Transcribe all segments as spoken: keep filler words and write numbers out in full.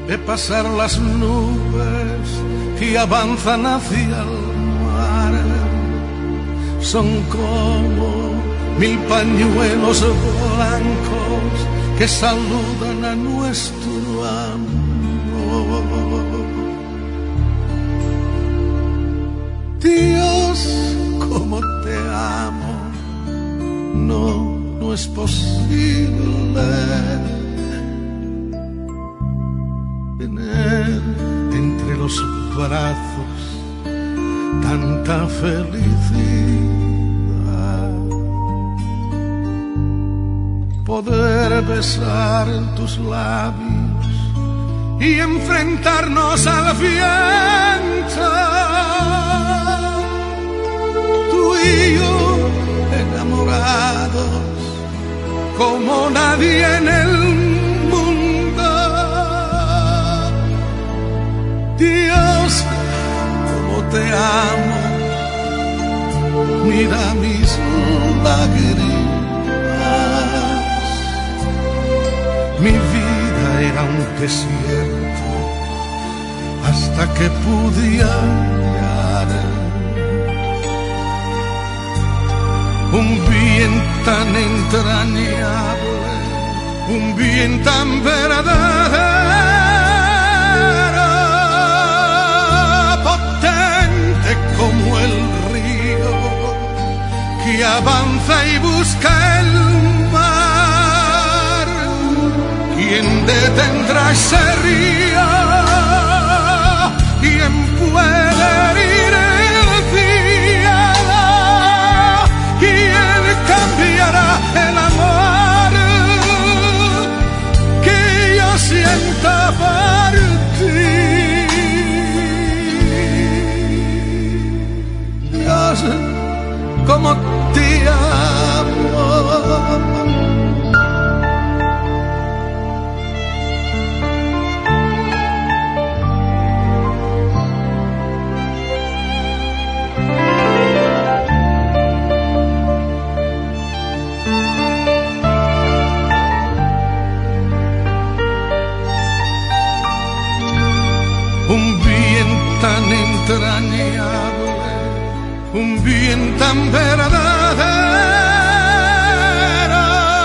de pasar las nubes que avanzan hacia el mar. Son como mil pañuelos blancos que saludan a nuestro amor. Dios, cómo te amo, no, no es posible tener entre los brazos tanta felicidad, poder besar tus labios y enfrentarnos al viento, tú y yo enamorados como nadie en el mundo. Dios, cómo te amo, mira mis lágrimas. Mi vida era un desierto hasta que pude hallar un bien tan entrañable, un bien tan verdadero, potente como el río que avanza y busca el mar. ¿Quién detendrá ese río? ¿Quién puede herir el cielo? ¿Quién cambiará el amor que yo siento por ti? Dios, cómo te amo. Un bien tan entrañable, un bien tan verdadero,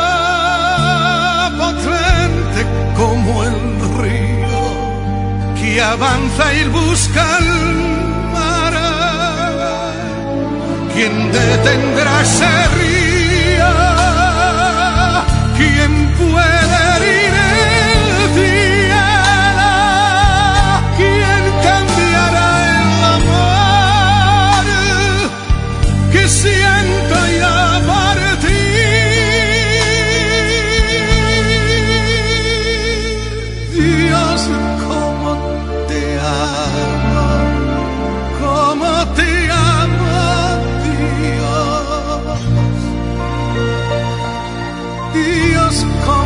potente como el río que avanza y busca el mar. ¿Quién detendrá ese río? ¿Quién puede herir el cielo? ¿Quién cambiará el amor que siento yo por ti? Dios, cómo te amo, cómo te amo, Dios. Dios, cómo